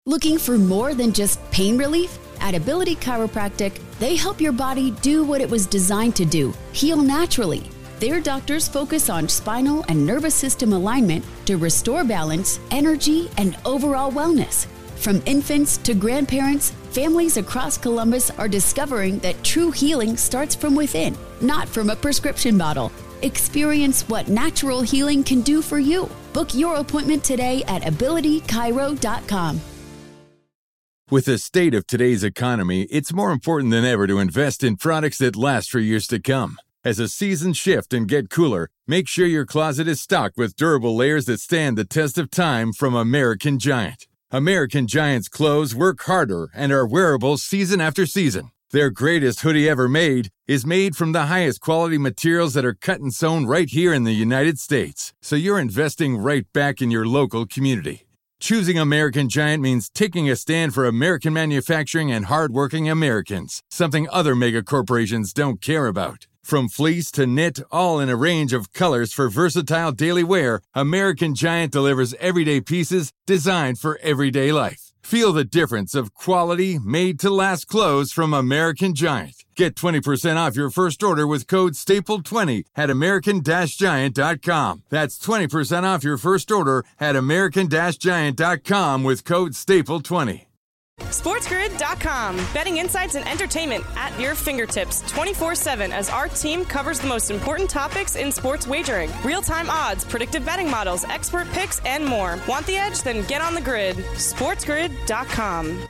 Looking for more than just pain relief? At Ability Chiropractic, they help your body do what it was designed to do, heal naturally. Their doctors focus on spinal and nervous system alignment to restore balance, energy, and overall wellness. From infants to grandparents, families across Columbus are discovering that true healing starts from within, not from a prescription bottle. Experience what natural healing can do for you. Book your appointment today at abilitychiro.com. With the state of today's economy, it's more important than ever to invest in products that last for years to come. As the seasons shift and get cooler, make sure your closet is stocked with durable layers that stand the test of time from American Giant. American Giant's clothes work harder and are wearable season after season. Their greatest hoodie ever made is made from the highest quality materials that are cut and sewn right here in the United States. So you're investing right back in your local community. Choosing American Giant means taking a stand for American manufacturing and hardworking Americans, something other mega corporations don't care about. From fleece to knit, all in a range of colors for versatile daily wear, American Giant delivers everyday pieces designed for everyday life. Feel the difference of quality, made-to-last clothes from American Giant. Get 20% off your first order with code STAPLE20 at american-giant.com. That's 20% off your first order at american-giant.com with code STAPLE20. SportsGrid.com. Betting insights and entertainment at your fingertips 24/7 as our team covers the most important topics in sports wagering. Real-time odds, predictive betting models, expert picks, and more. Want the edge? Then get on the grid. SportsGrid.com.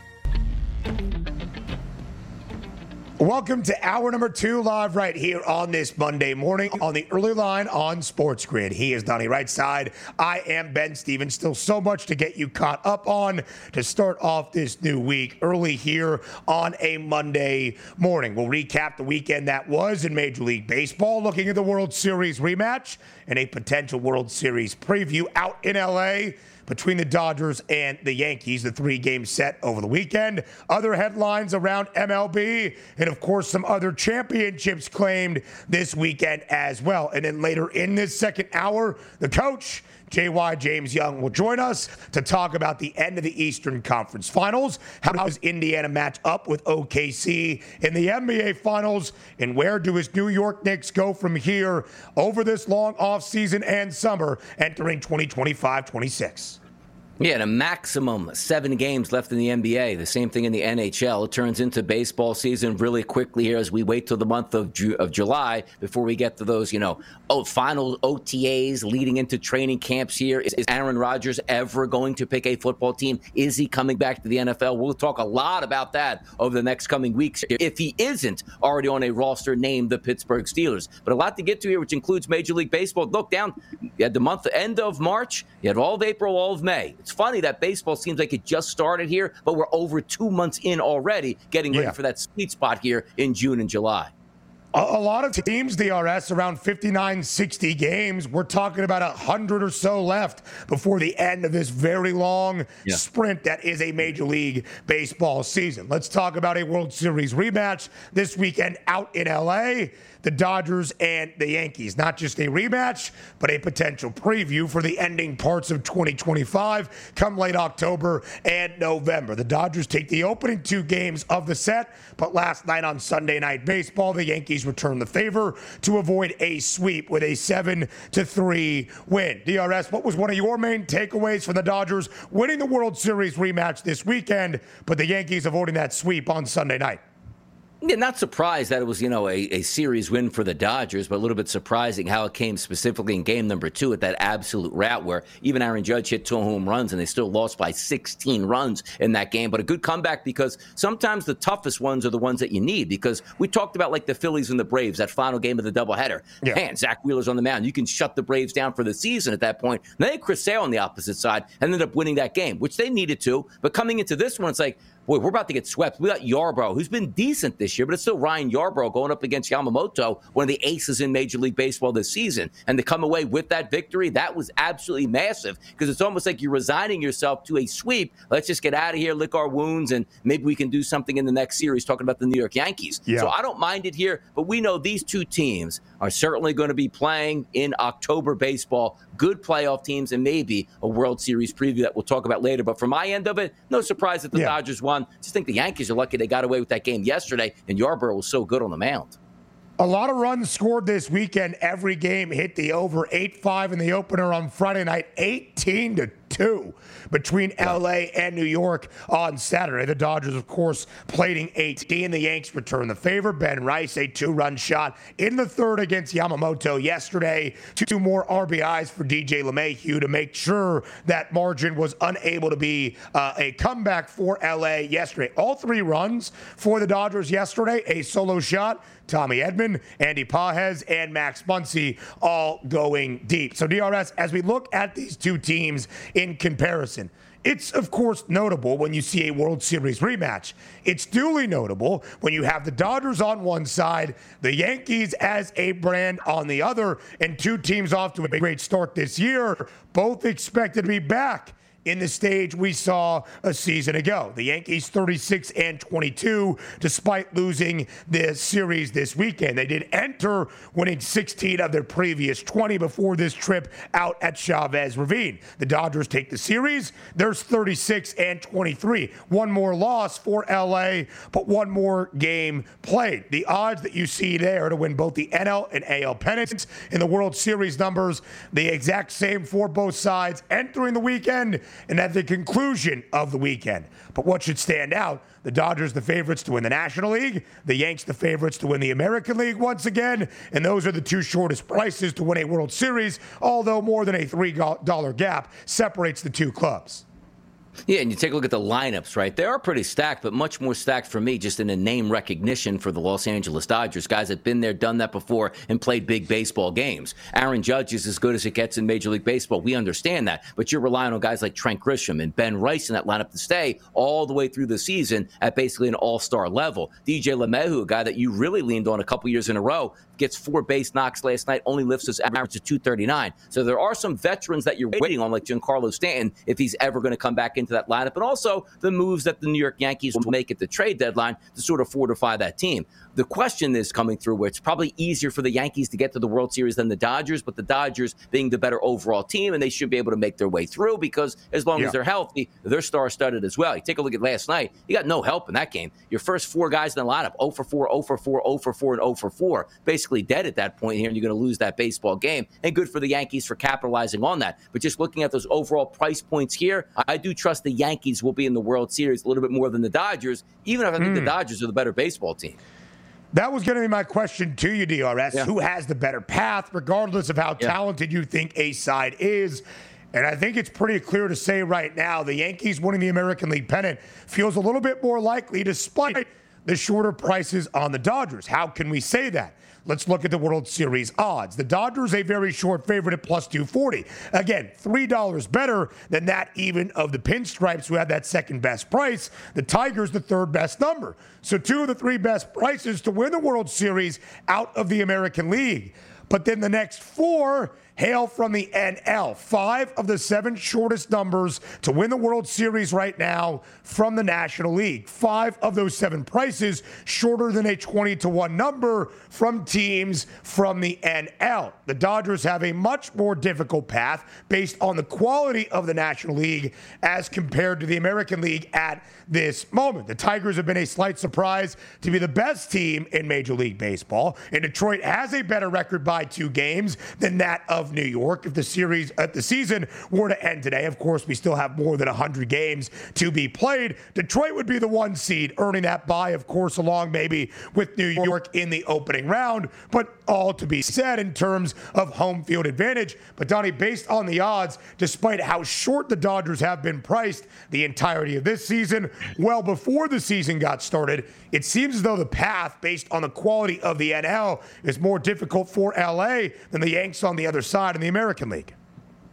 Welcome to hour number 2 live right here on this Monday morning on the early line on Sports Grid. He is Donnie Rightside. I am Ben Stevens. Still so much to get you caught up on to start off this new week early here on a Monday morning. We'll recap the weekend that was in Major League Baseball, looking at the World Series rematch and a potential World Series preview out in L.A. between the Dodgers and the Yankees, the 3-game set over the weekend. Other headlines around MLB, and of course some other championships claimed this weekend as well. And then later in this second hour, the coach, J.Y. James Young, will join us to talk about the end of the Eastern Conference Finals. How does Indiana match up with OKC in the NBA Finals? And where do his New York Knicks go from here over this long offseason and summer entering 2025-26? Yeah, and a maximum 7 games left in the NBA. The same thing in the NHL. It turns into baseball season really quickly here as we wait till the month of July before we get to those, final OTAs leading into training camps here. Is Aaron Rodgers ever going to pick a football team? Is he coming back to the NFL? We'll talk a lot about that over the next coming weeks if he isn't already on a roster named the Pittsburgh Steelers. But a lot to get to here, which includes Major League Baseball. Look down, you had the end of March, you had all of April, all of May. It's funny that baseball seems like it just started here, but we're over 2 months in already, getting ready for that sweet spot here in June and July. A lot of teams, DRS, around 59, 60 games. We're talking about 100 or so left before the end of this very long sprint that is a Major League Baseball season. Let's talk about a World Series rematch this weekend out in L.A., the Dodgers and the Yankees. Not just a rematch, but a potential preview for the ending parts of 2025 come late October and November. The Dodgers take the opening 2 games of the set, but last night on Sunday Night Baseball, the Yankees returned the favor to avoid a sweep with a 7-3 win. DRS, what was one of your main takeaways from the Dodgers winning the World Series rematch this weekend, but the Yankees avoiding that sweep on Sunday night? Yeah, not surprised that it was, a series win for the Dodgers, but a little bit surprising how it came specifically in game number 2 at that absolute rout where even Aaron Judge hit 2 home runs and they still lost by 16 runs in that game. But a good comeback because sometimes the toughest ones are the ones that you need, because we talked about like the Phillies and the Braves, that final game of the doubleheader. Yeah. Man, Zach Wheeler's on the mound. You can shut the Braves down for the season at that point. And they had Chris Sale on the opposite side and ended up winning that game, which they needed to. But coming into this one, it's like, boy, we're about to get swept. We got Yarbrough, who's been decent this this year, but it's still Ryan Yarbrough going up against Yamamoto, one of the aces in Major League Baseball this season. And to come away with that victory, that was absolutely massive, because it's almost like you're resigning yourself to a sweep. Let's just get out of here, lick our wounds, and maybe we can do something in the next series, talking about the New York Yankees. Yeah. So I don't mind it here, but we know these two teams are certainly going to be playing in October baseball. Good playoff teams, and maybe a World Series preview that we'll talk about later. But from my end of it, no surprise that the Dodgers won. Just think the Yankees are lucky they got away with that game yesterday, and Yarbrough was so good on the mound. A lot of runs scored this weekend. Every game hit the over. 8-5 in the opener on Friday night. 18-2 between L.A. and New York on Saturday. The Dodgers, of course, plating 18. The Yanks return the favor. Ben Rice, a 2-run shot in the third against Yamamoto yesterday. 2 more RBIs for DJ LeMahieu to make sure that margin was unable to be a comeback for L.A. yesterday. All 3 runs for the Dodgers yesterday. A solo shot. Tommy Edman, Andy Pages, and Max Muncy all going deep. So, DRS, as we look at these two teams in comparison, it's, of course, notable when you see a World Series rematch. It's duly notable when you have the Dodgers on one side, the Yankees as a brand on the other, and two teams off to a great start this year, both expected to be back in the stage we saw a season ago. The Yankees 36-22, despite losing the series this weekend. They did enter winning 16 of their previous 20 before this trip out at Chavez Ravine. The Dodgers take the series. There's 36-23. One more loss for LA, but one more game played. The odds that you see there to win both the NL and AL pennants in the World Series numbers, the exact same for both sides entering the weekend and at the conclusion of the weekend. But what should stand out, the Dodgers the favorites to win the National League, the Yanks the favorites to win the American League once again, and those are the two shortest prices to win a World Series, although more than a $3 gap separates the two clubs. Yeah, and you take a look at the lineups, right? They are pretty stacked, but much more stacked for me just in a name recognition for the Los Angeles Dodgers. Guys that have been there, done that before, and played big baseball games. Aaron Judge is as good as it gets in Major League Baseball. We understand that. But you're relying on guys like Trent Grisham and Ben Rice in that lineup to stay all the way through the season at basically an all-star level. DJ LeMahieu, a guy that you really leaned on a couple years in a row, gets 4 base knocks last night, only lifts his average to 239. So there are some veterans that you're waiting on, like Giancarlo Stanton, if he's ever going to come back into that lineup, and also the moves that the New York Yankees will make at the trade deadline to sort of fortify that team. The question is coming through where it's probably easier for the Yankees to get to the World Series than the Dodgers, but the Dodgers being the better overall team, and they should be able to make their way through because as long as they're healthy, they're star-studded as well. You take a look at last night, you got no help in that game. Your first 4 guys in the lineup, 0 for 4, 0 for 4, 0 for 4, and 0 for 4, basically dead at that point here, and you're going to lose that baseball game. And good for the Yankees for capitalizing on that. But just looking at those overall price points here, I do trust the Yankees will be in the World Series a little bit more than the Dodgers, even if I think the Dodgers are the better baseball team. That was going to be my question to you, DRS. Yeah. Who has the better path, regardless of how talented you think a side is? And I think it's pretty clear to say right now the Yankees winning the American League pennant feels a little bit more likely despite the shorter prices on the Dodgers. How can we say that? Let's look at the World Series odds. The Dodgers, a very short favorite at plus 240. Again, $3 better than that even of the Pinstripes, who had that second best price. The Tigers, the third best number. So 2 of the 3 best prices to win the World Series out of the American League. But then the next 4 hail from the NL. 5 of the 7 shortest numbers to win the World Series right now from the National League. 5 of those 7 prices shorter than a 20-1 number from teams from the NL. The Dodgers have a much more difficult path based on the quality of the National League as compared to the American League at this moment. The Tigers have been a slight surprise to be the best team in Major League Baseball, and Detroit has a better record by 2 games than that of New York. If the season were to end today, of course, we still have more than 100 games to be played. Detroit would be the 1 seed, earning that bye, of course, along maybe with New York in the opening round, but all to be said in terms of home field advantage. But Donnie, based on the odds, despite how short the Dodgers have been priced the entirety of this season, well before the season got started, it seems as though the path based on the quality of the NL is more difficult for LA than the Yanks on the other side in the American League.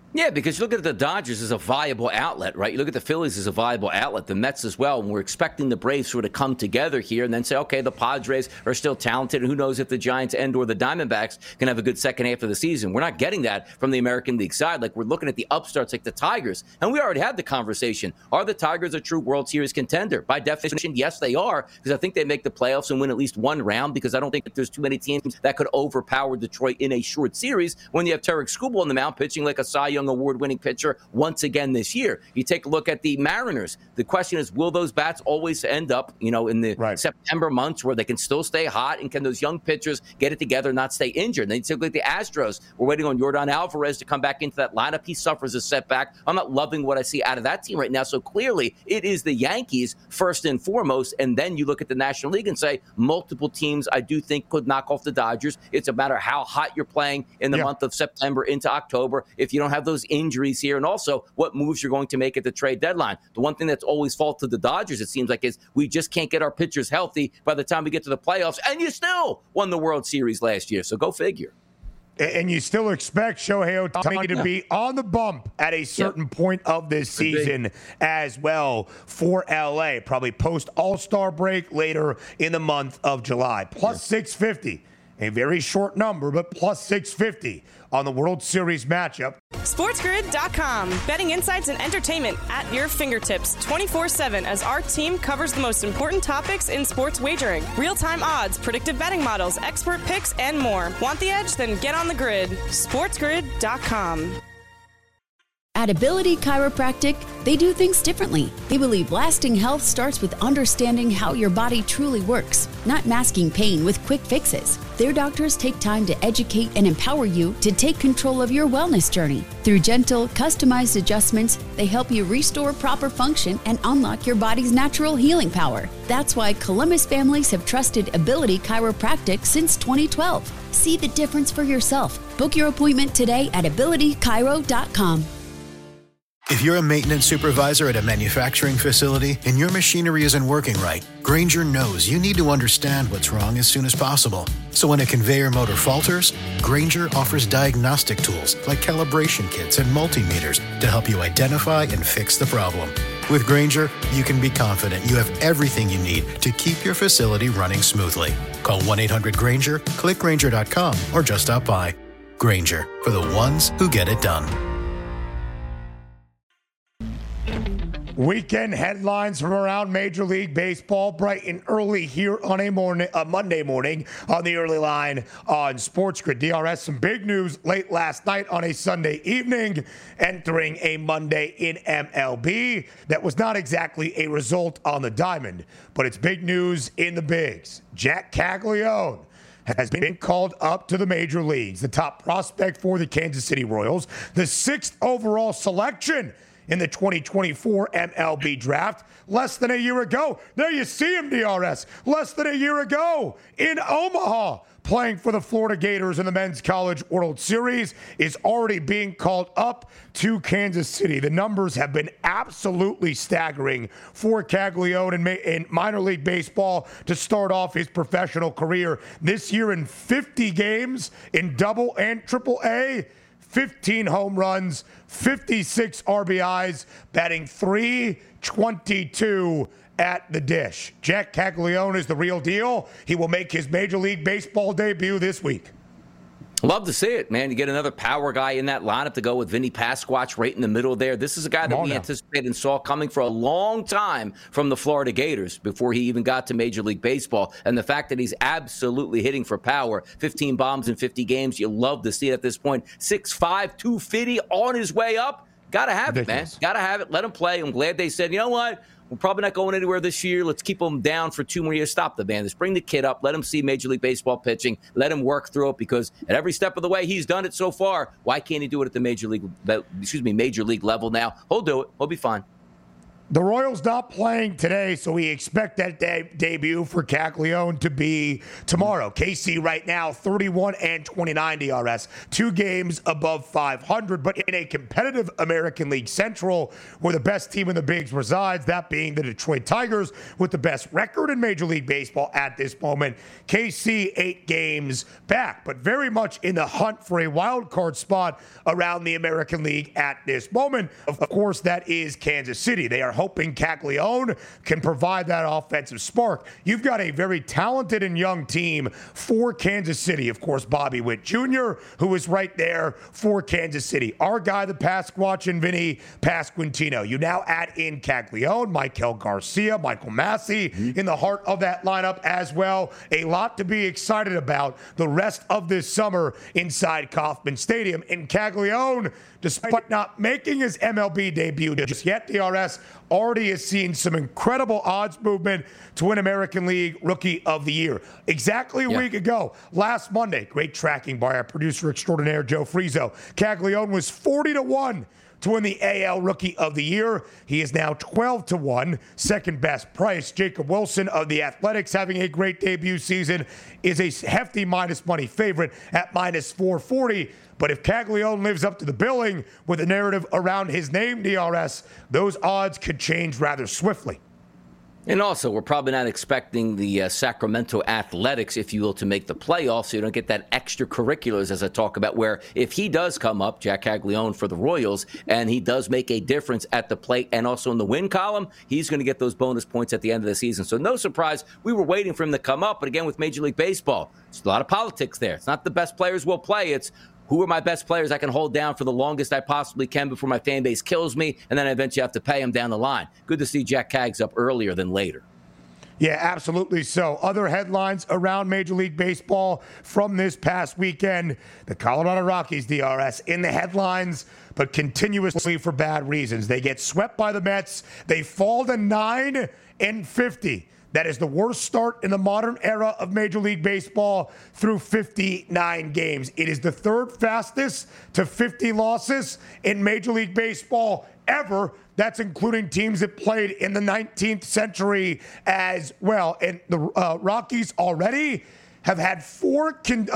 Yeah, because you look at the Dodgers as a viable outlet, right? You look at the Phillies as a viable outlet, the Mets as well, and we're expecting the Braves sort of come together here and then say, okay, the Padres are still talented, and who knows if the Giants and or the Diamondbacks can have a good second half of the season. We're not getting that from the American League side. Like, we're looking at the upstarts like the Tigers, and we already had the conversation. Are the Tigers a true World Series contender? By definition, yes, they are, because I think they make the playoffs and win at least one round, because I don't think that there's too many teams that could overpower Detroit in a short series when you have Tarek Skubal on the mound pitching like a Cy Young award-winning pitcher once again this year. You take a look at the Mariners. The question is, will those bats always end up, in the September months where they can still stay hot, and can those young pitchers get it together and not stay injured? And then you take a look at the Astros. We're waiting on Yordan Alvarez to come back into that lineup. He suffers a setback. I'm not loving what I see out of that team right now. So clearly, it is the Yankees first and foremost, and then you look at the National League and say multiple teams I do think could knock off the Dodgers. It's a matter of how hot you're playing in the month of September into October. If you don't have those injuries here, and also what moves you're going to make at the trade deadline. The one thing that's always faulted the Dodgers, it seems like, is we just can't get our pitchers healthy by the time we get to the playoffs, and you still won the World Series last year, so go figure. And you still expect Shohei Ohtani to be on the bump at a certain point of this season as well for LA, probably post All-Star break later in the month of July. Plus 650, a very short number, but plus 650 on the World Series matchup. SportsGrid.com. Betting insights and entertainment at your fingertips 24/7 as our team covers the most important topics in sports wagering. Real-time odds, predictive betting models, expert picks, and more. Want the edge? Then get on the grid. SportsGrid.com. At Ability Chiropractic, they do things differently. They believe lasting health starts with understanding how your body truly works, not masking pain with quick fixes. Their doctors take time to educate and empower you to take control of your wellness journey. Through gentle, customized adjustments, they help you restore proper function and unlock your body's natural healing power. That's why Columbus families have trusted Ability Chiropractic since 2012. See the difference for yourself. Book your appointment today at abilitychiro.com. If you're a maintenance supervisor at a manufacturing facility and your machinery isn't working right, Grainger knows you need to understand what's wrong as soon as possible. So when a conveyor motor falters, Grainger offers diagnostic tools like calibration kits and multimeters to help you identify and fix the problem. With Grainger, you can be confident you have everything you need to keep your facility running smoothly. Call 1-800-GRAINGER, click Grainger.com, or just stop by. Grainger, for the ones who get it done. Weekend headlines from around Major League Baseball, bright and early here on a Monday morning on the early line on Sports Grid. DRS, some big news late last night on a Sunday evening, entering a Monday in MLB. That was not exactly a result on the diamond, but it's big news in the bigs. Jack Caglianone has been called up to the major leagues, the top prospect for the Kansas City Royals, the 6th overall selection in the 2024 MLB draft less than a year ago. There you see him, DRS. Less than a year ago in Omaha, playing for the Florida Gators in the Men's College World Series, is already being called up to Kansas City. The numbers have been absolutely staggering for Caglianone in minor league baseball to start off his professional career. This year in 50 games in Double and Triple A, 15 home runs, 56 RBIs, batting .322 at the dish. Jack Caglianone is the real deal. He will make his Major League Baseball debut this week. Love to see it, man. You get another power guy in that lineup to go with Vinny Pasquatch right in the middle there. This is a guy that we anticipated and saw coming for a long time from the Florida Gators before he even got to Major League Baseball. And the fact that he's absolutely hitting for power, 15 bombs in 50 games, you love to see it at this point. 6'5", 250 on his way up. Got to have it, man. Got to have it. Let him play. I'm glad they said, you know what? We're probably not going anywhere this year. Let's keep him down for 2 more years. Stop the madness. Bring the kid up. Let him see Major League Baseball pitching. Let him work through it, because at every step of the way, he's done it so far. Why can't he do it at the Major League level now? He'll do it. He'll be fine. The Royals not playing today, so we expect that debut for Caglione to be tomorrow. KC right now, 31-29 DRS, 2 games above 500, but in a competitive American League Central where the best team in the bigs resides, that being the Detroit Tigers with the best record in Major League Baseball at this moment. KC 8 games back, but very much in the hunt for a wild card spot around the American League at this moment. Of course, that is Kansas City. They are hoping Caglione can provide that offensive spark. You've got a very talented and young team for Kansas City. Of course, Bobby Witt Jr., who is right there for Kansas City. Our guy, the Pasquatch and Vinny Pasquantino. You now add in Caglione, Michael Garcia, Michael Massey in the heart of that lineup as well. A lot to be excited about the rest of this summer inside Kauffman Stadium. And Caglione, despite not making his MLB debut just yet, DRS already has seen some incredible odds movement to win American League Rookie of the Year. Exactly a week ago, last Monday, great tracking by our producer extraordinaire, Joe Frizo, Caglione was 40-1 to win the AL Rookie of the Year. He is now 12-1, second best price. Jacob Wilson of the Athletics, having a great debut season, is a hefty minus money favorite at minus 440. But if Caglione lives up to the billing with a narrative around his name, DRS, those odds could change rather swiftly. And also, we're probably not expecting the Sacramento Athletics, if you will, to make the playoffs, so you don't get that extracurriculars, as I talk about, where if he does come up, Jack Caglione for the Royals, and he does make a difference at the plate and also in the win column, he's going to get those bonus points at the end of the season. So no surprise, we were waiting for him to come up. But again, with Major League Baseball, there's a lot of politics there. It's not the best players will play. It's who are my best players I can hold down for the longest I possibly can before my fan base kills me, and then I eventually have to pay them down the line. Good to see Jack Cags up earlier than later. Yeah, absolutely so. Other headlines around Major League Baseball from this past weekend. The Colorado Rockies, DRS, in the headlines, but continuously for bad reasons. They get swept by the Mets. They fall to 9-50. That is the worst start in the modern era of Major League Baseball through 59 games. It is the third fastest to 50 losses in Major League Baseball ever. That's including teams that played in the 19th century as well. And the Rockies already have had four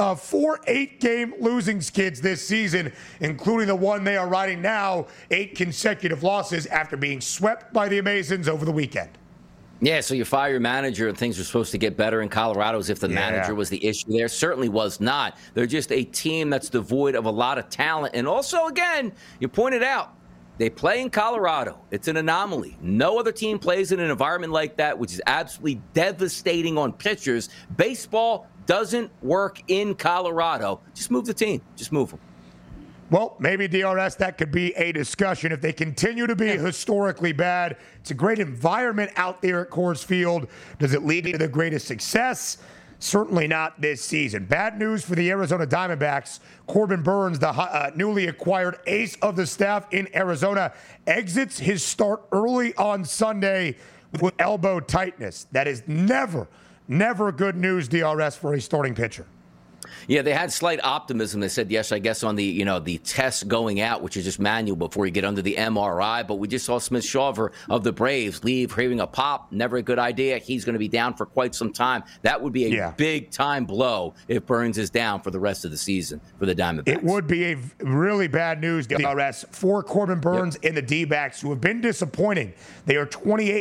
8-game losing skids this season, including the one they are riding now, 8 consecutive losses after being swept by the Amazons over the weekend. Yeah, so you fire your manager and things are supposed to get better in Colorado as if the manager was the issue there. Certainly was not. They're just a team that's devoid of a lot of talent. And also, again, you pointed out, they play in Colorado. It's an anomaly. No other team plays in an environment like that, which is absolutely devastating on pitchers. Baseball doesn't work in Colorado. Just move the team. Just move them. Well, maybe, DRS, that could be a discussion. If they continue to be historically bad, it's a great environment out there at Coors Field. Does it lead to the greatest success? Certainly not this season. Bad news for the Arizona Diamondbacks. Corbin Burns, the newly acquired ace of the staff in Arizona, exits his start early on Sunday with elbow tightness. That is never good news, DRS, for a starting pitcher. Yeah, they had slight optimism. They said, yes, I guess on the, the test going out, which is just manual before you get under the MRI. But we just saw Smith Shawver of the Braves leave, hearing a pop. Never a good idea. He's going to be down for quite some time. That would be a big-time blow if Burns is down for the rest of the season for the Diamondbacks. It would be a really bad news, DRS, for Corbin Burns and the D-backs, who have been disappointing. They are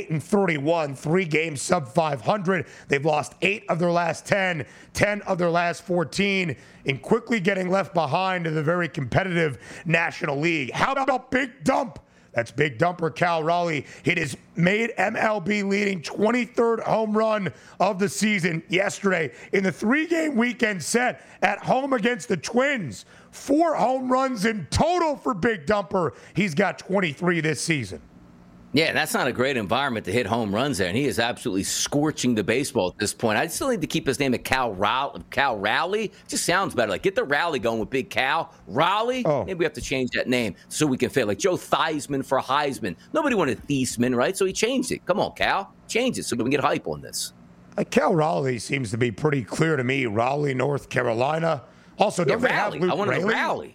28-31, 3 games sub 500. They've lost 8 of their last 10, 10 of their last 14. And quickly getting left behind in the very competitive National League. How about Big Dump? That's Big Dumper Cal Raleigh. Hit his made MLB leading 23rd home run of the season yesterday in the 3-game weekend set at home against the Twins. 4 home runs in total for Big Dumper. He's got 23 this season. Yeah, that's not a great environment to hit home runs there, and he is absolutely scorching the baseball at this point. I still need to keep his name at Cal Raleigh. Just sounds better. Like, get the rally going with Big Cal. Raleigh? Oh. Maybe we have to change that name so we can fit. Like Joe Theismann for Heisman. Nobody wanted Theismann, right? So he changed it. Come on, Cal. Change it so we can get hype on this. Cal Raleigh seems to be pretty clear to me. Raleigh, North Carolina. Also, don't they have Luke I wanted Raley? Raleigh.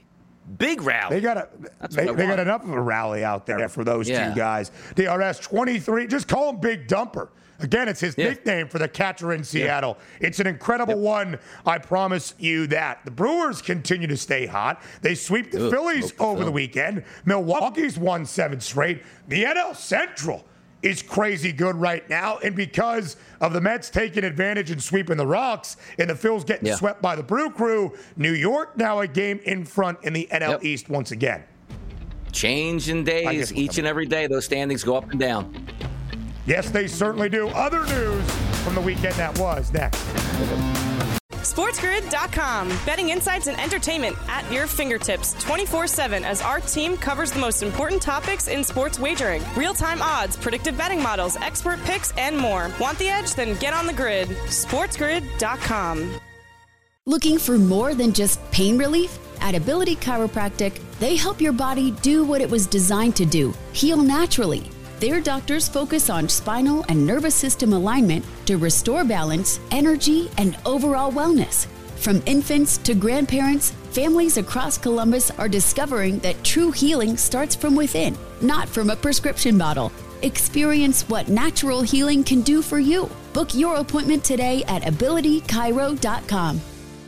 Big rally. They got enough of a rally out there for those two guys. DRS 23, just call him Big Dumper. Again, it's his nickname for the catcher in Seattle. It's an incredible one. I promise you that. The Brewers continue to stay hot. They sweep the Phillies over the weekend. Milwaukee's won 7 straight. The NL Central is crazy good right now. And because of the Mets taking advantage and sweeping the Rocks and the Phils getting swept by the Brew Crew, New York now a game in front in the NL East once again. Change in days. Each and every day, those standings go up and down. Yes, they certainly do. Other news from the weekend that was next. SportsGrid.com. Betting insights and entertainment at your fingertips 24/7 as our team covers the most important topics in sports wagering. Real-time odds, predictive betting models, expert picks, and more. Want the edge? Then get on the grid. SportsGrid.com. Looking for more than just pain relief? At Ability Chiropractic, they help your body do what it was designed to do, heal naturally. Their doctors focus on spinal and nervous system alignment to restore balance, energy, and overall wellness. From infants to grandparents, families across Columbus are discovering that true healing starts from within, not from a prescription bottle. Experience what natural healing can do for you. Book your appointment today at abilitychiro.com.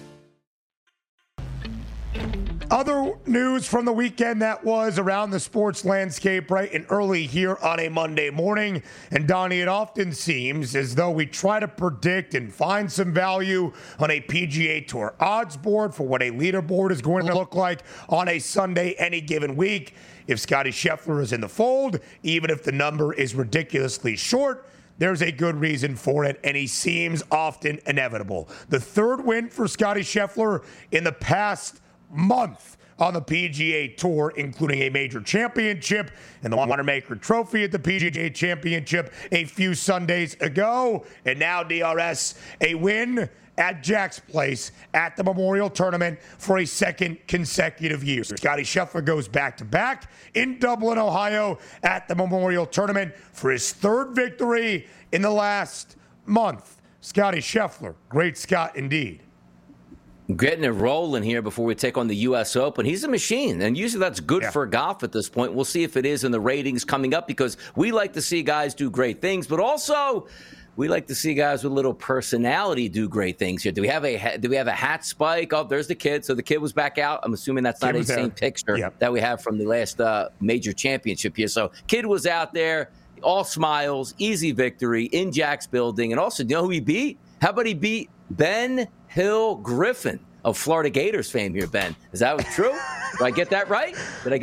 Other news from the weekend that was around the sports landscape bright and early here on a Monday morning. And Donnie, it often seems as though we try to predict and find some value on a PGA Tour odds board for what a leaderboard is going to look like on a Sunday any given week. If Scottie Scheffler is in the fold, even if the number is ridiculously short, there's a good reason for it, and he seems often inevitable. The third win for Scottie Scheffler in the past month on the PGA Tour, including a major championship and the Wanamaker Trophy at the PGA Championship a few Sundays ago. And now, DRS, a win at Jack's Place at the Memorial Tournament for a second consecutive year. Scottie Scheffler goes back-to-back in Dublin, Ohio at the Memorial Tournament for his third victory in the last month. Scottie Scheffler, great Scott indeed. Getting it rolling here before we take on the U.S. Open. He's a machine, and usually that's good for golf at this point. We'll see if it is in the ratings coming up, because we like to see guys do great things, but also we like to see guys with a little personality do great things here. Do we have a hat spike? Oh, there's the kid. So the kid was back out. I'm assuming that's not a same picture that we have from the last major championship here. So kid was out there, all smiles, easy victory in Jack's building. And also, you know who he beat? How about he beat Ben Hill Griffin of Florida Gators fame here, Ben? Is that true? Did I get that right?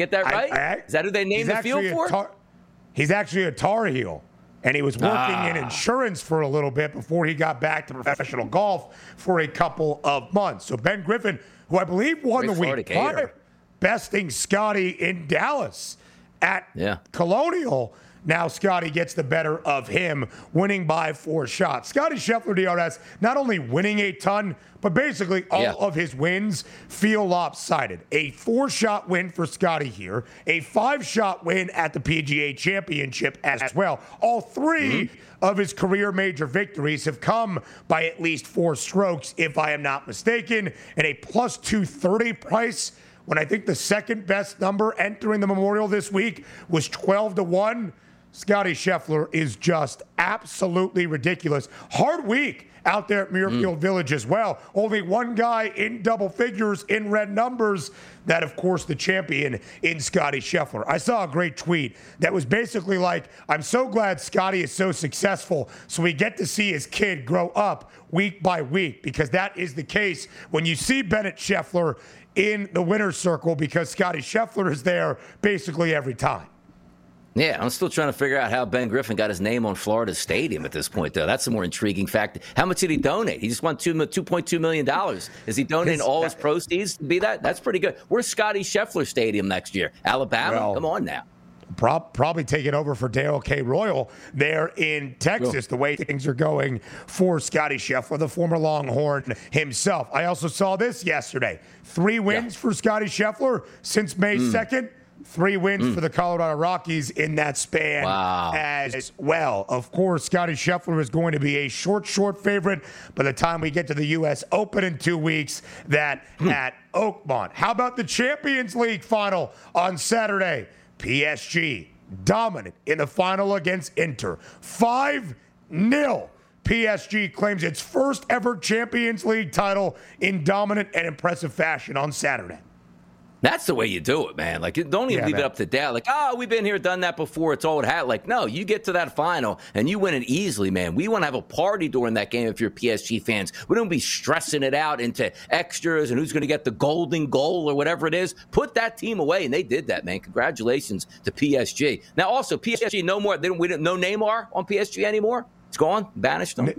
Is that who they named the field for? He's actually a Tar Heel, and he was working in insurance for a little bit before he got back to professional golf for a couple of months. So Ben Griffin, who I believe won the week prior, besting Scottie in Dallas at Colonial. Now Scottie gets the better of him, winning by 4 shots. Scottie Scheffler, DRS, not only winning a ton, but basically all of his wins feel lopsided. A 4-shot win for Scottie here, a 5-shot win at the PGA Championship as well. All 3 of his career major victories have come by at least 4 strokes, if I am not mistaken, and a plus 230 price, when I think the second best number entering the Memorial this week was 12-1. Scottie Scheffler is just absolutely ridiculous. Hard week out there at Muirfield Village as well. Only one guy in double figures in red numbers. That, of course, the champion in Scottie Scheffler. I saw a great tweet that was basically like, I'm so glad Scottie is so successful so we get to see his kid grow up week by week, because that is the case when you see Bennett Scheffler in the winner's circle, because Scottie Scheffler is there basically every time. Yeah, I'm still trying to figure out how Ben Griffin got his name on Florida Stadium at this point, though. That's the more intriguing fact. How much did he donate? He just won $2.2 million. Is he donating all his proceeds to be that? That's pretty good. Where's Scottie Scheffler Stadium next year? Alabama? Well, come on now. Probably take it over for Dale K. Royal there in Texas, the way things are going for Scottie Scheffler, the former Longhorn himself. I also saw this yesterday. 3 wins for Scottie Scheffler since May 2nd. 3 wins for the Colorado Rockies in that span as well. Of course, Scotty Scheffler is going to be a short favorite by the time we get to the U.S. Open in 2 weeks, that at Oakmont. How about the Champions League final on Saturday? PSG dominant in the final against Inter. 5-0. PSG claims its first ever Champions League title in dominant and impressive fashion on Saturday. That's the way you do it, man. Like, don't even leave it up to dad. Like, we've been here, done that before. It's old hat. Like, no, you get to that final and you win it easily, man. We want to have a party during that game if you're PSG fans. We don't be stressing it out into extras and who's going to get the golden goal or whatever it is. Put that team away, and they did that, man. Congratulations to PSG. Now, also, PSG, no more. We don't no Neymar on PSG anymore. It's gone, banished them.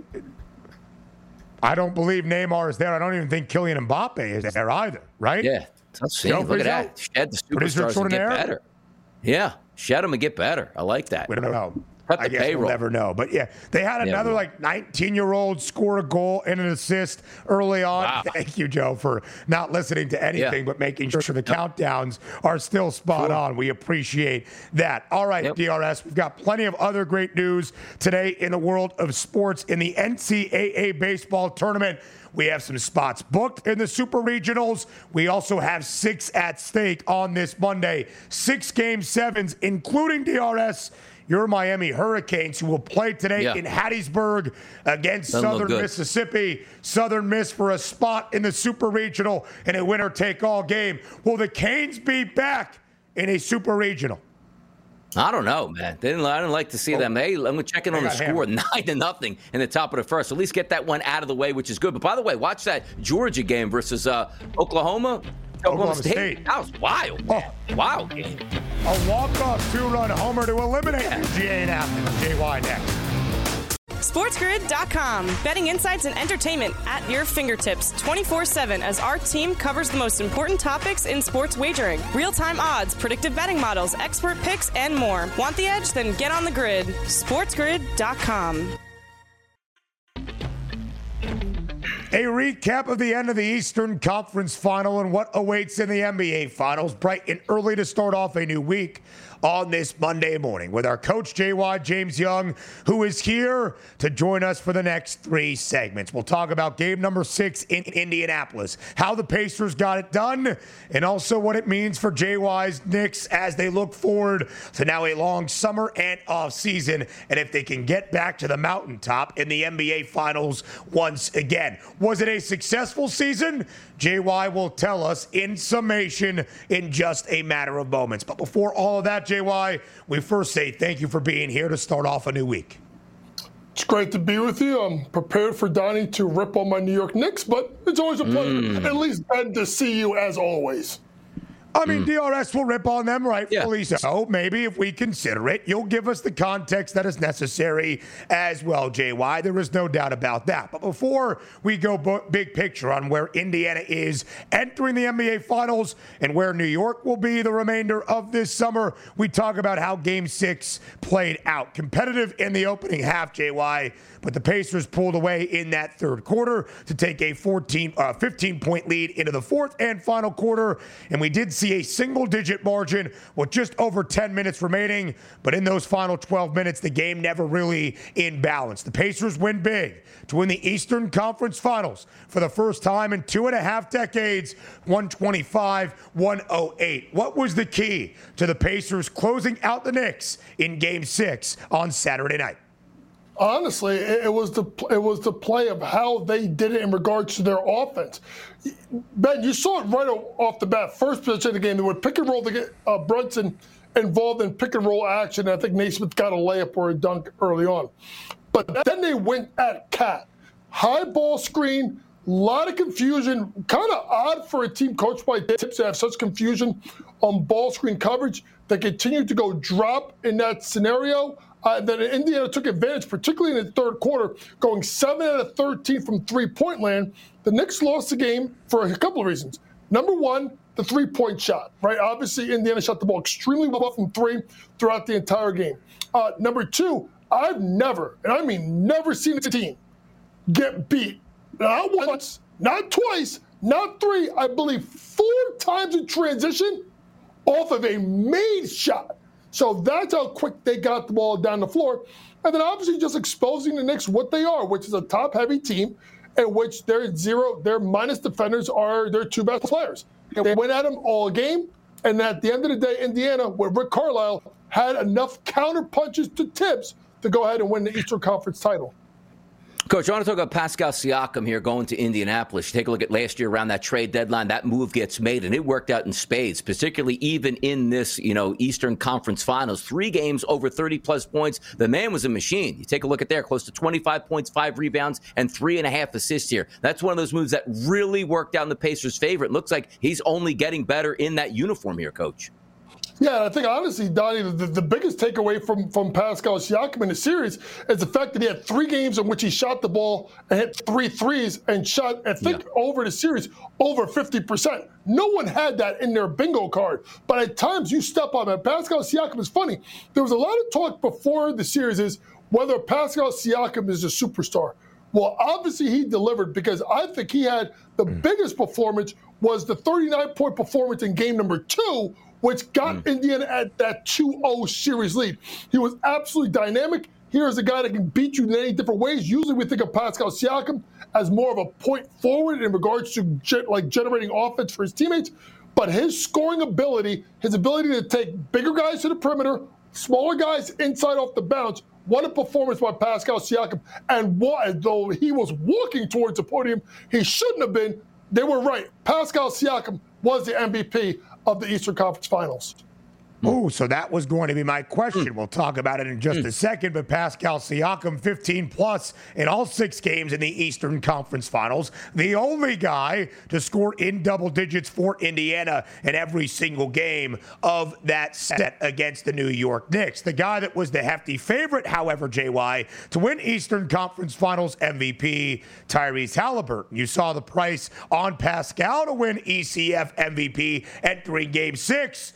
I don't believe Neymar is there. I don't even think Kylian Mbappe is there either, right? Yeah. Look at that. Shed the superstars and get better. Yeah. Shed them and get better. I like that. We don't know. I guess we'll never know. But, yeah, they had another, 19-year-old score a goal and an assist early on. Wow. Thank you, Joe, for not listening to anything but making sure the countdowns are still spot on. We appreciate that. All right, DRS, we've got plenty of other great news today in the world of sports. In the NCAA baseball tournament, we have some spots booked in the Super Regionals. We also have 6 at stake on this Monday. 6 Game 7s, including DRS, your Miami Hurricanes, who will play today in Hattiesburg against Southern Mississippi. Southern Miss for a spot in the Super Regional in a winner-take-all game. Will the Canes be back in a Super Regional? I don't know, man. I didn't like to see them. Hey, I'm checking on the score, 9-0 in the top of the first. So at least get that one out of the way, which is good. But by the way, watch that Georgia game versus Oklahoma State. That was wild. Wild game. A walk-off 2-run homer to eliminate UGA and Athens. JY next. SportsGrid.com. Betting insights and entertainment at your fingertips 24/7 as our team covers the most important topics in sports wagering. Real-time odds, predictive betting models, expert picks, and more. Want the edge? Then get on the grid. SportsGrid.com. A recap of the end of the Eastern Conference Final and what awaits in the NBA Finals. Bright and early to start off a new week on this Monday morning with our coach, JY James Young, who is here to join us for the next 3 segments. We'll talk about game number 6 in Indianapolis, how the Pacers got it done, and also what it means for JY's Knicks as they look forward to now a long summer and off season, and if they can get back to the mountaintop in the NBA Finals once again. Was it a successful season? JY will tell us in summation in just a matter of moments. But before all of that, JY, we first say thank you for being here to start off a new week. It's great to be with you. I'm prepared for Donnie to rip on my New York Knicks, but it's always a pleasure, at least Ben, to see you as always. I mean, DRS will rip on them, rightfully so. Maybe if we consider it, you'll give us the context that is necessary as well, JY. There is no doubt about that. But before we go big picture on where Indiana is entering the NBA Finals and where New York will be the remainder of this summer, we talk about how Game 6 played out. Competitive in the opening half, JY, but the Pacers pulled away in that third quarter to take a 15-point lead into the fourth and final quarter, and we did see a single-digit margin with just over 10 minutes remaining, but in those final 12 minutes, the game never really in balance. The Pacers win big to win the Eastern Conference Finals for the first time in 2.5 decades, 125-108. What was the key to the Pacers closing out the Knicks in Game 6 on Saturday night? Honestly, it was the play of how they did it in regards to their offense. Ben, you saw it right off the bat. First possession of the game, they would pick and roll to get Brunson involved in pick and roll action. I think Naismith got a layup or a dunk early on. But then they went at Cat. High ball screen, a lot of confusion. Kind of odd for a team coached by Tips to have such confusion on ball screen coverage. They continued to go drop in that scenario. Then Indiana took advantage, particularly in the third quarter, going 7 out of 13 from three-point land. The Knicks lost the game for a couple of reasons. Number one, the three-point shot, right? Obviously, Indiana shot the ball extremely well from 3 throughout the entire game. Number two, I've never, and I mean never seen a team get beat, not once, not twice, not 3, I believe 4 times in transition off of a made shot. So that's how quick they got the ball down the floor. And then obviously just exposing the Knicks what they are, which is a top-heavy team in which their minus defenders are their two best players. They went at them all game, and at the end of the day, Indiana, with Rick Carlisle, had enough counter punches to Tibbs to go ahead and win the Eastern Conference title. Coach, I want to talk about Pascal Siakam here going to Indianapolis. Take a look at last year around that trade deadline. That move gets made, and it worked out in spades, particularly even in this, Eastern Conference Finals. 3 games over 30-plus points. The man was a machine. You take a look at there, close to 25 points, 5 rebounds, and 3.5 assists here. That's one of those moves that really worked out in the Pacers' favor. It looks like he's only getting better in that uniform here, Coach. Yeah, I think honestly, Donnie, the biggest takeaway from Pascal Siakam in the series is the fact that he had 3 games in which he shot the ball and hit 3 threes and shot, I think, over the series, over 50%. No one had that in their bingo card. But at times you step on it. Pascal Siakam is funny. There was a lot of talk before the series is whether Pascal Siakam is a superstar. Well, obviously he delivered because I think he had the biggest performance was the 39-point performance in game number 2, which got Indiana at that 2-0 series lead. He was absolutely dynamic. Here's a guy that can beat you in any different ways. Usually we think of Pascal Siakam as more of a point forward in regards to generating offense for his teammates. But his scoring ability, his ability to take bigger guys to the perimeter, smaller guys inside off the bounce, what a performance by Pascal Siakam. And though he was walking towards the podium, he shouldn't have been. They were right. Pascal Siakam was the MVP of the Eastern Conference Finals. Oh, so that was going to be my question. We'll talk about it in just a second. But Pascal Siakam, 15-plus in all 6 games in the Eastern Conference Finals. The only guy to score in double digits for Indiana in every single game of that set against the New York Knicks. The guy that was the hefty favorite, however, JY, to win Eastern Conference Finals MVP, Tyrese Halliburton. You saw the price on Pascal to win ECF MVP entering Game 6.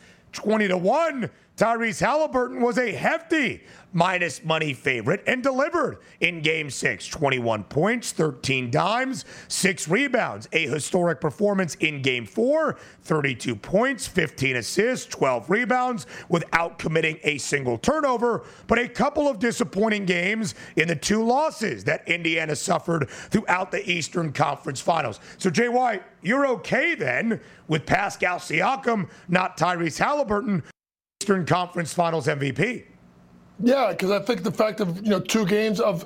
20-1. Tyrese Halliburton was a hefty minus money favorite and delivered in Game 6. 21 points, 13 dimes, 6 rebounds. A historic performance in Game 4. 32 points, 15 assists, 12 rebounds without committing a single turnover. But a couple of disappointing games in the 2 losses that Indiana suffered throughout the Eastern Conference Finals. So, JY, you're okay then with Pascal Siakam, not Tyrese Halliburton, Eastern Conference Finals MVP. Yeah, because I think the fact of 2 games of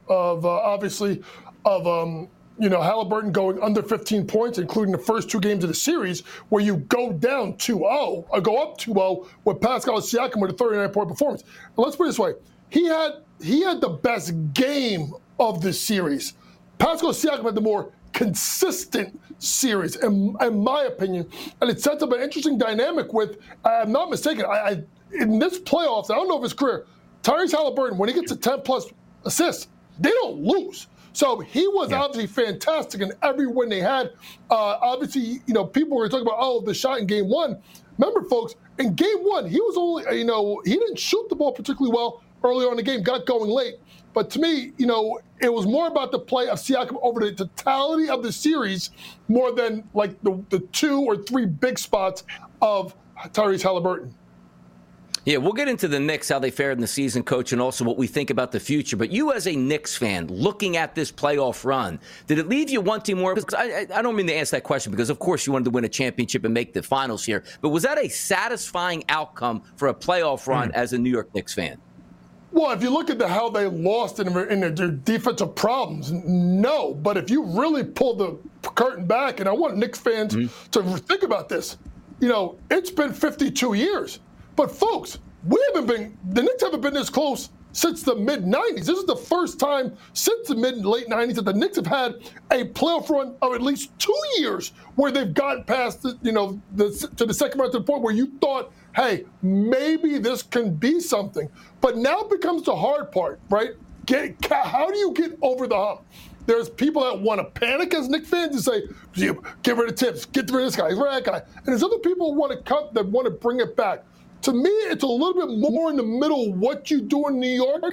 Halliburton going under 15 points, including the first 2 games of the series, where you go down 2-0 or go up 2-0 with Pascal Siakam with a 39-point performance. And let's put it this way: he had the best game of the series. Pascal Siakam had the more consistent series, in my opinion, and it sets up an interesting dynamic with, I'm not mistaken, in this playoffs, I don't know if his career, Tyrese Halliburton, when he gets to 10-plus assists, they don't lose. So he was obviously fantastic in every win they had. Obviously, people were talking about, the shot in Game 1. Remember, folks, in Game 1, he was only, he didn't shoot the ball particularly well early on in the game, got going late. But to me, it was more about the play of Siakam over the totality of the series more than like the 2 or 3 big spots of Tyrese Halliburton. Yeah, we'll get into the Knicks, how they fared in the season, Coach, and also what we think about the future. But you as a Knicks fan, looking at this playoff run, did it leave you wanting more? Because I don't mean to answer that question because, of course, you wanted to win a championship and make the finals here. But was that a satisfying outcome for a playoff run as a New York Knicks fan? Well, if you look at how they lost in their defensive problems, no. But if you really pull the curtain back, and I want Knicks fans to think about this, it's been 52 years. But folks, the Knicks haven't been this close since the mid-'90s. This is the first time since the mid-late '90s that the Knicks have had a playoff run of at least 2 years where they've gotten past to the second round to the point where you thought, hey, maybe this can be something. But now becomes the hard part, right? How do you get over the hump? There's people that want to panic as Knicks fans and say, get rid of Tibbs, get rid of this guy, get rid of that guy. And there's other people that want to bring it back. To me, it's a little bit more in the middle of what you do in New York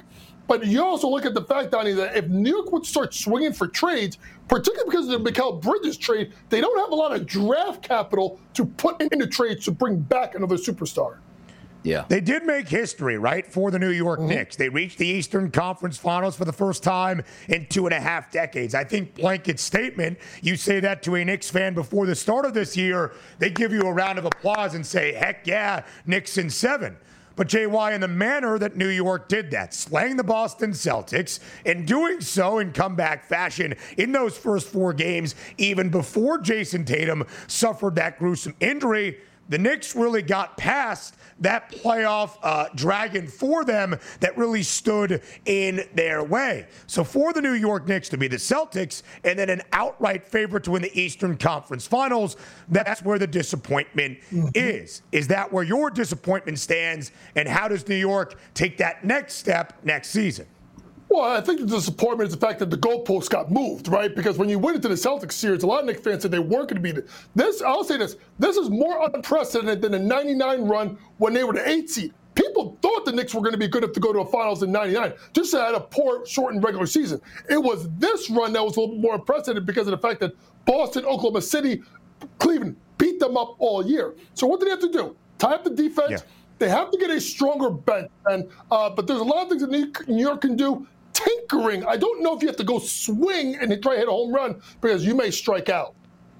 But you also look at the fact, Donnie, that if New York would start swinging for trades, particularly because of the Mikal Bridges trade, they don't have a lot of draft capital to put into trades to bring back another superstar. Yeah. They did make history, right, for the New York Knicks. They reached the Eastern Conference Finals for the first time in 2.5 decades. I think blanket statement, you say that to a Knicks fan before the start of this year, they give you a round of applause and say, heck yeah, Knicks in 7. But JY, in the manner that New York did that, slaying the Boston Celtics and doing so in comeback fashion in those first 4 games, even before Jason Tatum suffered that gruesome injury, the Knicks really got past that playoff dragon for them that really stood in their way. So for the New York Knicks to be the Celtics and then an outright favorite to win the Eastern Conference Finals, that's where the disappointment is. Is that where your disappointment stands, and how does New York take that next step next season? Well, I think the disappointment is the fact that the goalposts got moved, right? Because when you went into the Celtics series, a lot of Knicks fans said they weren't going to be this. I'll say this is more unprecedented than the 99 run when they were the 8th seed. People thought the Knicks were going to be good enough to go to a finals in 99, just had a poor, shortened regular season. It was this run that was a little bit more unprecedented because of the fact that Boston, Oklahoma City, Cleveland beat them up all year. So what did they have to do? Tie up the defense. Yeah. They have to get a stronger bench. But there's a lot of things that New York can do. Tinkering. I don't know if you have to go swing and try to hit a home run because you may strike out.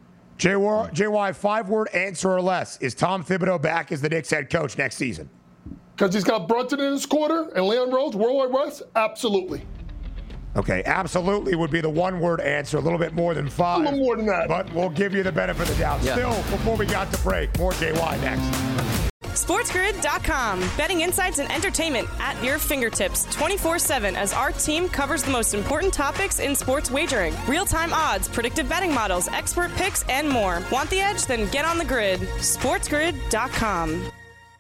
JY, 5-word answer or less. Is Tom Thibodeau back as the Knicks head coach next season? Because he's got Brunson in his corner and Leon Rose, Worldwide West? Absolutely. Okay, absolutely would be the 1-word answer, a little bit more than 5. A little more than that. But we'll give you the benefit of the doubt. Yeah. Still, before we got to break, more JY next. SportsGrid.com. Betting insights and entertainment at your fingertips 24/7 as our team covers the most important topics in sports wagering. Real-time odds, predictive betting models, expert picks, and more. Want the edge? Then get on the grid. SportsGrid.com.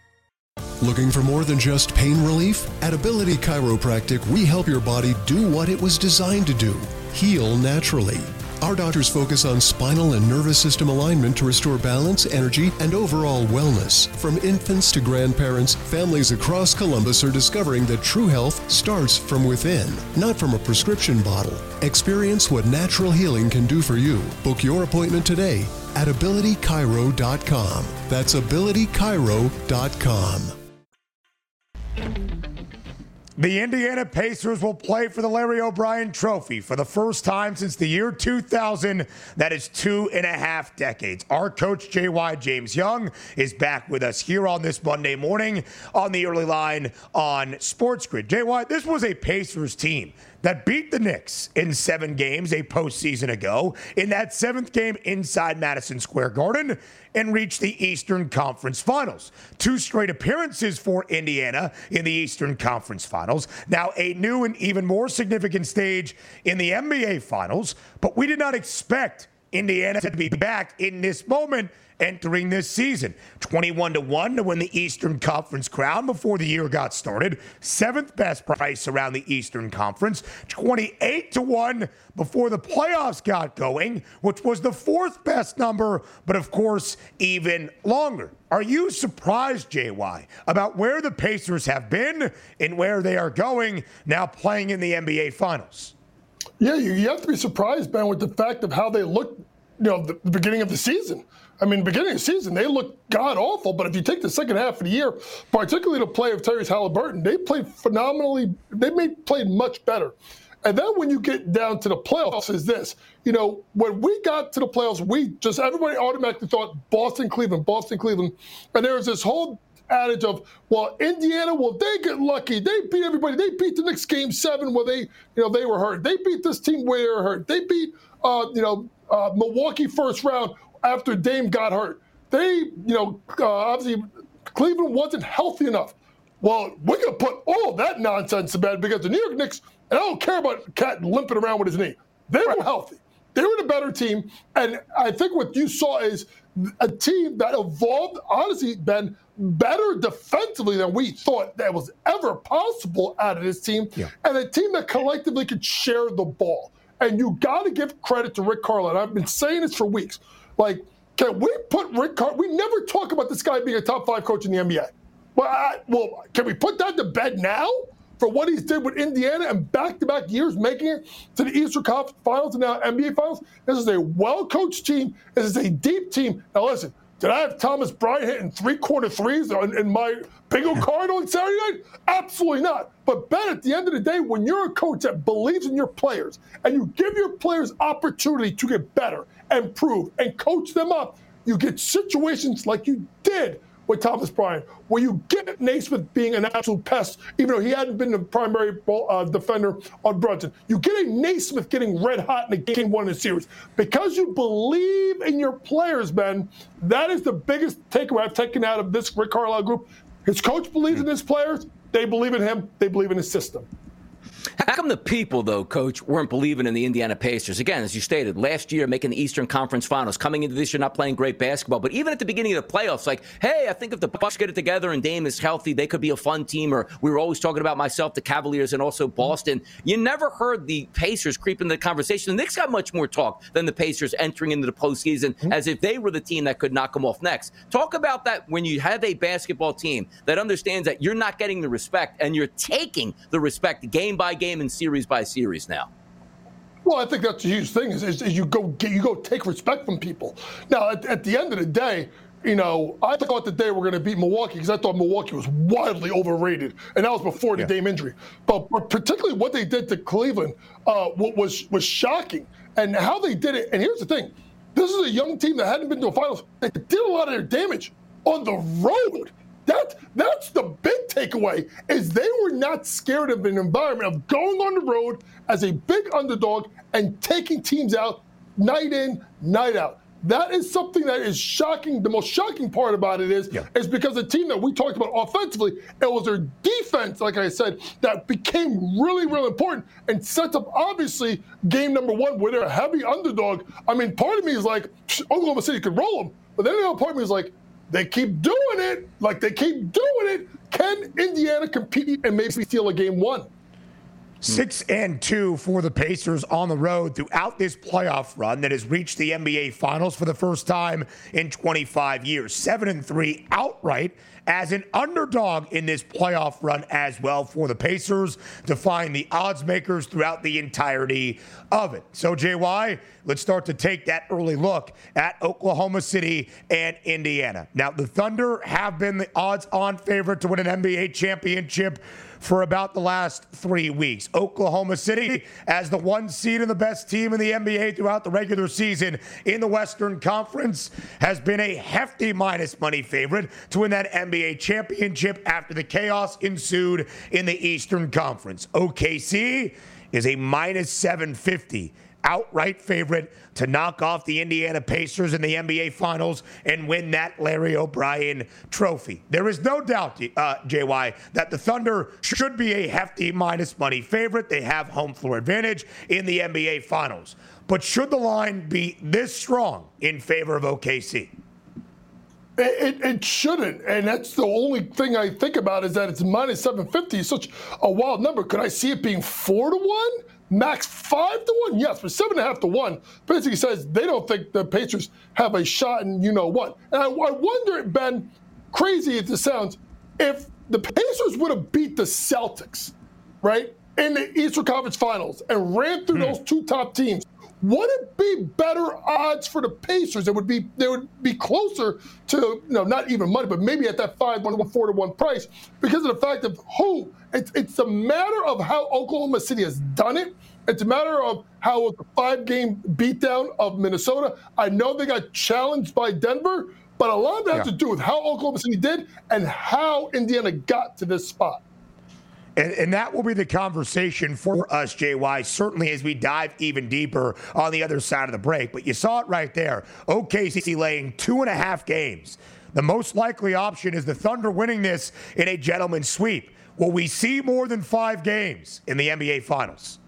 Looking for more than just pain relief? At Ability Chiropractic, we help your body do what it was designed to do, heal naturally. Our doctors focus on spinal and nervous system alignment to restore balance, energy, and overall wellness. From infants to grandparents, families across Columbus are discovering that true health starts from within, not from a prescription bottle. Experience what natural healing can do for you. Book your appointment today at AbilityChiro.com. That's AbilityChiro.com. The Indiana Pacers will play for the Larry O'Brien Trophy for the first time since the year 2000. That is 2.5 decades. Our coach, JY James Young, is back with us here on this Monday morning on the early line on Sports Grid. JY, this was a Pacers team that beat the Knicks in 7 games a postseason ago, in that 7th game inside Madison Square Garden, and reached the Eastern Conference Finals. 2 straight appearances for Indiana in the Eastern Conference Finals. Now a new and even more significant stage in the NBA Finals, but we did not expect Indiana to be back in this moment entering this season. 21-1 to win the Eastern Conference crown before the year got started. 7th best price around the Eastern Conference. 28-1 before the playoffs got going, which was the 4th best number, but of course, even longer. Are you surprised, JY, about where the Pacers have been and where they are going now playing in the NBA Finals? Yeah, you have to be surprised, Ben, with the fact of how they looked, the beginning of the season. I mean, beginning of the season, they looked god-awful, but if you take the second half of the year, particularly the play of Tyrese Halliburton, they played phenomenally. They played much better. And then when you get down to the playoffs is this. When we got to the playoffs, everybody automatically thought Boston, Cleveland. And there was this whole adage of, well, Indiana, they get lucky. They beat everybody. They beat the Knicks game 7 where they were hurt. They beat this team where they were hurt. They beat, Milwaukee first round after Dame got hurt. They, obviously Cleveland wasn't healthy enough. Well, we're going to put all that nonsense to bed because the New York Knicks, and I don't care about Cat limping around with his knee. They were healthy. They were the better team. And I think what you saw is a team that evolved, honestly, Ben, better defensively than we thought that was ever possible out of this team. Yeah. And a team that collectively could share the ball. And you got to give credit to Rick Carlisle. I've been saying this for weeks. Can we put Rick Carlisle? We never talk about this guy being a top 5 coach in the NBA. Well, can we put that to bed now? for what he's did with Indiana and back-to-back years making it to the Eastern Conference Finals and now NBA Finals. This is a well-coached team. This is a deep team. Now, listen, did I have Thomas Bryant hitting three-quarter threes in my bingo card on Saturday night? Absolutely not. But, Ben, at the end of the day, when you're a coach that believes in your players and you give your players opportunity to get better and improve and coach them up, you get situations like you did with Thomas Bryant, where you get Naismith being an absolute pest, even though he hadn't been the primary defender on Brunson. You get a Naismith getting red hot in game one of the series. Because you believe in your players, Ben, that is the biggest takeaway I've taken out of this Rick Carlisle group. His coach believes in his players. They believe in him. They believe in his system. How come the people, though, Coach, weren't believing in the Indiana Pacers? Again, as you stated, last year making the Eastern Conference Finals, coming into this year not playing great basketball, but even at the beginning of the playoffs, like, hey, I think if the Bucks get it together and Dame is healthy, they could be a fun team. Or we were always talking about myself, the Cavaliers, and also Boston. You never heard the Pacers creep into the conversation. The Knicks got much more talk than the Pacers entering into the postseason as if they were the team that could knock them off next. Talk about that when you have a basketball team that understands that you're not getting the respect and you're taking the respect game by game and series by series now. Well, I think that's a huge thing is you go take respect from people. Now, at the end of the day, you know, I thought that they were going to beat Milwaukee because I thought Milwaukee was wildly overrated, and that was before the Dame injury. But particularly what they did to Cleveland was shocking, and how they did it. And here's the thing: this is a young team that hadn't been to a finals. They did a lot of their damage on the road. That's the big takeaway, is they were not scared of an environment of going on the road as a big underdog and taking teams out night in, night out. That is something that is shocking. The most shocking part about it is because the team that we talked about offensively, it was their defense, like I said, that became really, really important and sets up, obviously, game number one where they're a heavy underdog. I mean, part of me is like, Oklahoma City could roll them. But then the other part of me is like, they keep doing it. Like, they keep doing it. Can Indiana compete and maybe steal a game one? 6-2 for the Pacers on the road throughout this playoff run that has reached the NBA Finals for the first time in 25 years. 7-3 outright as an underdog in this playoff run as well for the Pacers, defying the odds makers throughout the entirety of it. So, JY, let's start to take that early look at Oklahoma City and Indiana. Now, the Thunder have been the odds-on favorite to win an NBA championship for about the last 3 weeks. Oklahoma City, as the 1 seed and the best team in the NBA throughout the regular season in the Western Conference, has been a hefty minus money favorite to win that NBA championship after the chaos ensued in the Eastern Conference. OKC is a minus 750 outright favorite to knock off the Indiana Pacers in the NBA Finals and win that Larry O'Brien trophy. There is no doubt, JY, that the Thunder should be a hefty minus money favorite. They have home floor advantage in the NBA Finals. But should the line be this strong in favor of OKC? It shouldn't, and that's the only thing I think about is that it's minus 750. It's such a wild number. Could I see it being 4-1? Max 5-1? Yes, but 7.5-1 basically says they don't think the Pacers have a shot in you know what. And I wonder, Ben, crazy as it sounds, if the Pacers would have beat the Celtics, right, in the Eastern Conference Finals and ran through those two top teams, would it be better odds for the Pacers? They would be closer to, you know, not even money, but maybe at that 5-1, 4-1 price because of the fact of who. It's a matter of how Oklahoma City has done it. It's a matter of how it was a 5-game beatdown of Minnesota. I know they got challenged by Denver, but a lot of that has to do with how Oklahoma City did and how Indiana got to this spot. And that will be the conversation for us, JY, certainly as we dive even deeper on the other side of the break. But you saw it right there. OKC laying 2.5 games. The most likely option is the Thunder winning this in a gentleman's sweep. Will we see more than 5 games in the NBA Finals?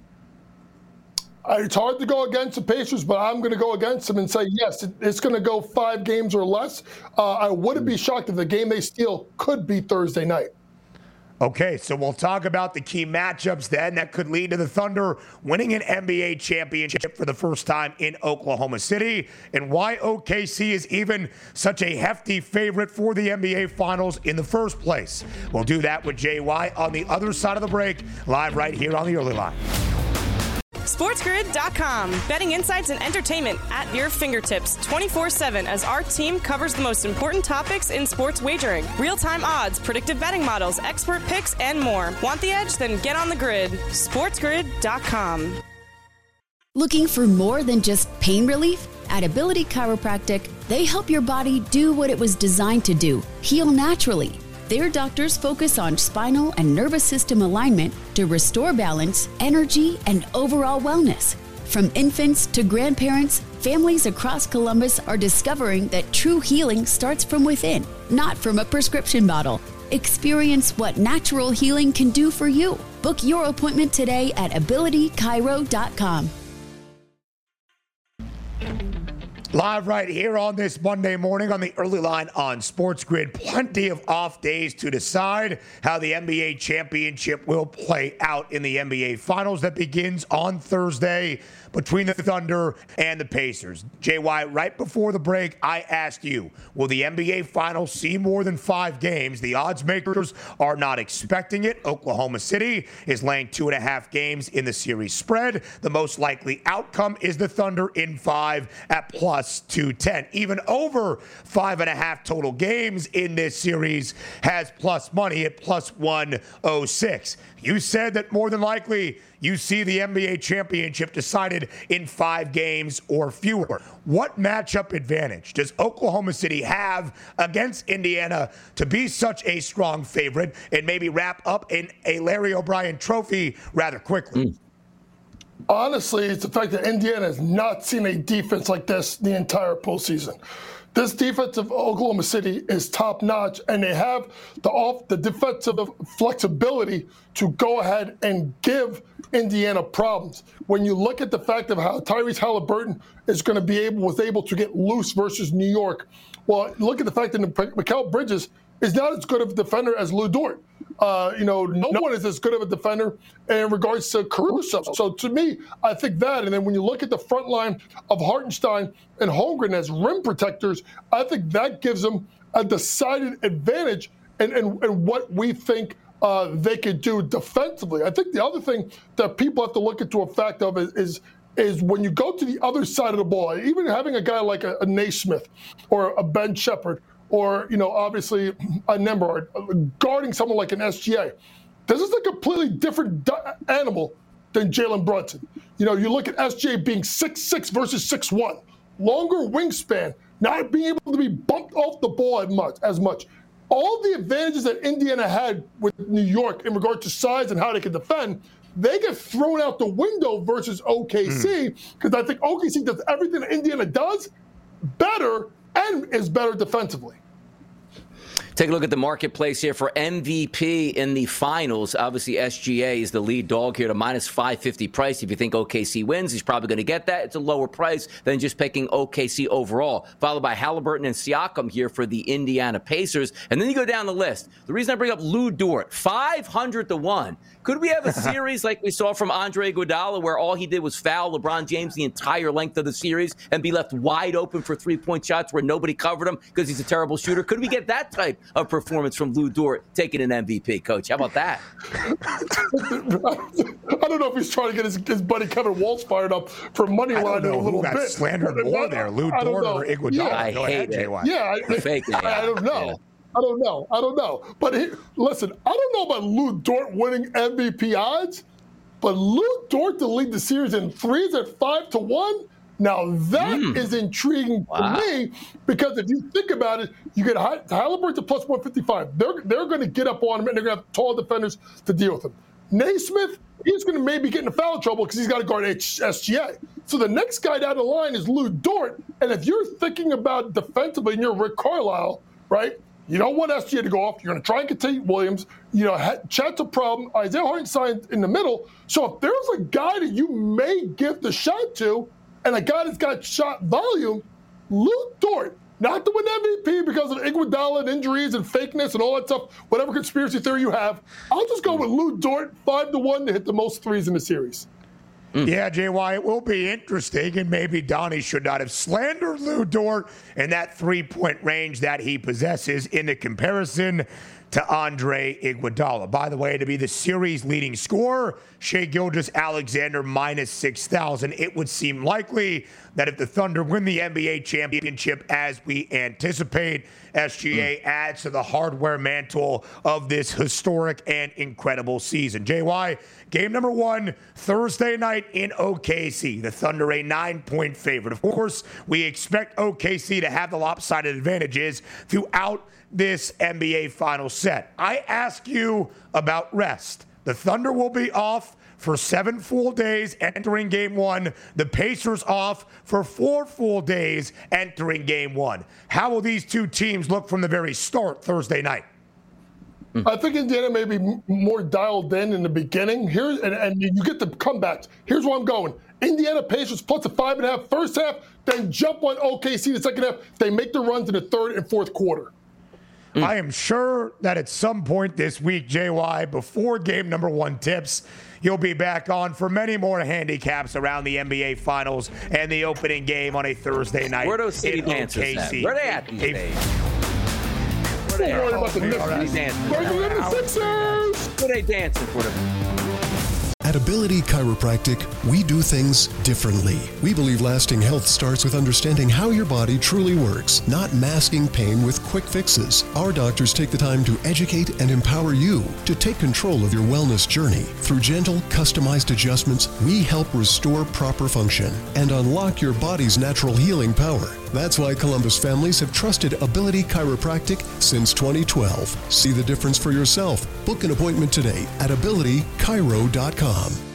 It's hard to go against the Pacers, but I'm going to go against them and say, yes, it's going to go 5 games or less. I wouldn't be shocked if the game they steal could be Thursday night. Okay, so we'll talk about the key matchups then that could lead to the Thunder winning an NBA championship for the first time in Oklahoma City, and why OKC is even such a hefty favorite for the NBA Finals in the first place. We'll do that with JY on the other side of the break, live right here on the Early Line. SportsGrid.com. Betting insights and entertainment at your fingertips 24/7 as our team covers the most important topics in sports wagering. Real-time odds, predictive betting models, expert picks, and more. Want the edge? Then get on the grid. SportsGrid.com. Looking for more than just pain relief? At Ability Chiropractic, they help your body do what it was designed to do, heal naturally. Their doctors focus on spinal and nervous system alignment to restore balance, energy, and overall wellness. From infants to grandparents, families across Columbus are discovering that true healing starts from within, not from a prescription bottle. Experience what natural healing can do for you. Book your appointment today at abilitychiro.com. Live right here on this Monday morning on the Early Line on Sports Grid. Plenty of off days to decide how the NBA championship will play out in the NBA Finals that begins on Thursday between the Thunder and the Pacers. JY, right before the break, I asked you, will the NBA Finals see more than 5 games? The odds makers are not expecting it. Oklahoma City is laying 2.5 games in the series spread. The most likely outcome is the Thunder in 5 at plus 210. Even over 5.5 total games in this series has plus money at plus 106. You said that more than likely you see the NBA championship decided in 5 games or fewer. What matchup advantage does Oklahoma City have against Indiana to be such a strong favorite and maybe wrap up in a Larry O'Brien trophy rather quickly? Honestly, it's the fact that Indiana has not seen a defense like this the entire postseason. This defense of Oklahoma City is top-notch, and they have the defensive flexibility to go ahead and give Indiana problems. When you look at the fact of how Tyrese Halliburton was able to get loose versus New York, well, look at the fact that Mikal Bridges is not as good of a defender as Lou Dort. No one is as good of a defender in regards to Caruso. So to me, I think that, and then when you look at the front line of Hartenstein and Holmgren as rim protectors, I think that gives them a decided advantage in what we think they could do defensively. I think the other thing that people have to look into a fact of is when you go to the other side of the ball, even having a guy like a Naismith or a Ben Shepherd, or, obviously a Nembhard, guarding someone like an SGA. This is a completely different animal than Jalen Brunson. You look at SGA being 6'6" versus 6'1", longer wingspan, not being able to be bumped off the ball as much. All the advantages that Indiana had with New York in regard to size and how they can defend, they get thrown out the window versus OKC, because I think OKC does everything that Indiana does better and is better defensively. Take a look at the marketplace here for MVP in the finals. Obviously, SGA is the lead dog here at a minus 550 price. If you think OKC wins, he's probably going to get that. It's a lower price than just picking OKC overall, followed by Halliburton and Siakam here for the Indiana Pacers. And then you go down the list. The reason I bring up Lou Dort, 500-1. Could we have a series like we saw from Andre Iguodala where all he did was foul LeBron James the entire length of the series and be left wide open for three-point shots where nobody covered him because he's a terrible shooter? Could we get that type of performance from Lou Dort taking an MVP, Coach? How about that? I don't know if he's trying to get his buddy Kevin Walsh fired up for money line a little bit. Slandered more there, Lou Dort or Iguodala? Yeah, I hate it. Yeah, I don't know. Yeah. I don't know. But listen, I don't know about Lou Dort winning MVP odds, but Lou Dort to lead the series in threes at 5-1. Now that is intriguing to me, because if you think about it, you get Halliburton to plus 155. They're going to get up on him, and they're going to have tall defenders to deal with him. Naismith, he's going to maybe get into foul trouble because he's got to guard SGA. So the next guy down the line is Lou Dort, and if you're thinking about defensively and you're Rick Carlisle, right? You don't want SGA to go off. You're going to try and contain Williams. Chat's a problem. Isaiah Hartenstein in the middle. So if there's a guy that you may give the shot to, and a guy that's got shot volume, Lou Dort not to win MVP because of Iguodala and injuries and fakeness and all that stuff, whatever conspiracy theory you have. I'll just go with Lou Dort, 5-1 to hit the most threes in the series. Yeah, JY, it will be interesting, and maybe Donnie should not have slandered Lou Dort in that three-point range that he possesses in the comparison to Andre Iguodala. By the way, to be the series leading scorer, Shai Gilgeous-Alexander minus 6,000. It would seem likely that if the Thunder win the NBA championship as we anticipate, SGA adds to the hardware mantle of this historic and incredible season. JY, game number 1, Thursday night in OKC. The Thunder a 9-point favorite. Of course, we expect OKC to have the lopsided advantages throughout this NBA final set. I ask you about rest. The Thunder will be off for 7 full days entering game 1. The Pacers off for 4 full days entering game 1. How will these two teams look from the very start Thursday night? I think Indiana may be more dialed in the beginning. And you get the comebacks. Here's where I'm going. Indiana Pacers plus a 5.5 first half, then jump on OKC the second half. They make the runs in the third and fourth quarter. I am sure that at some point this week, JY, before game number 1 tips, you'll be back on for many more handicaps around the NBA Finals and the opening game on a Thursday night. Where are those city dancers at? Where are they at these days? Where are they at? Where are they dancing for them? At Ability Chiropractic, we do things differently. We believe lasting health starts with understanding how your body truly works, not masking pain with quick fixes. Our doctors take the time to educate and empower you to take control of your wellness journey. Through gentle, customized adjustments, we help restore proper function and unlock your body's natural healing power. That's why Columbus families have trusted Ability Chiropractic since 2012. See the difference for yourself. Book an appointment today at abilitychiro.com.